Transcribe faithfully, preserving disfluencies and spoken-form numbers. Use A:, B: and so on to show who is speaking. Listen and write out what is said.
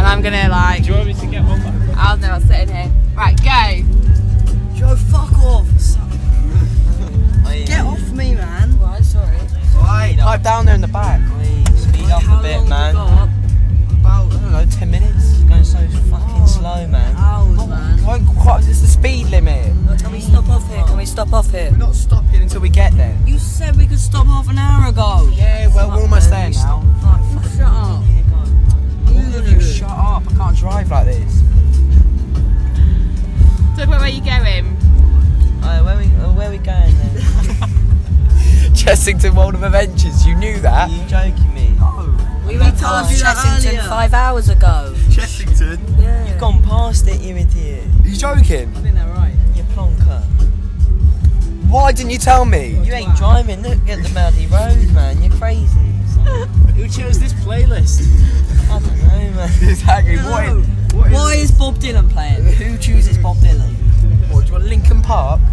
A: I'm gonna like.
B: Do you want me to get one back?
A: I'll know. I'll sit in here. Right, go.
C: Joe, fuck off. Get off me, man.
A: Right, sorry.
D: Right, pipe down there in the back.
C: Speed up a bit, man.
D: About, I don't know, ten minutes.
C: It's going so fucking slow, man.
A: Hours, man.
D: Won't quite, it's the speed limit.
C: Can we stop off here? Can we stop off here?
D: We're not stopping until we get there.
C: You said we could stop half an hour ago.
D: Yeah, well, we're almost there now.
C: Right, fuck, shut up.
D: All of you, shut up. I can't drive like this.
A: Talk about where you're going.
C: Alright, where we uh, where we going then?
D: Chessington World of Adventures, you knew that?
C: Are you joking me?
A: We
C: went
A: told
C: past
A: you that
C: Chessington
A: earlier.
C: five hours ago.
D: Chessington?
C: Yeah. You've gone past it, you idiot.
D: Are you joking?
A: I think they're right.
C: You plonker.
D: Why didn't you tell me?
C: You ain't driving. Look at the muddy road, man. You're crazy.
B: Who chose this playlist?
C: I don't know, man.
D: Exactly. What is, what is
C: Why is Bob Dylan playing? Who chooses Bob Dylan?
D: What, do you want Linkin Park?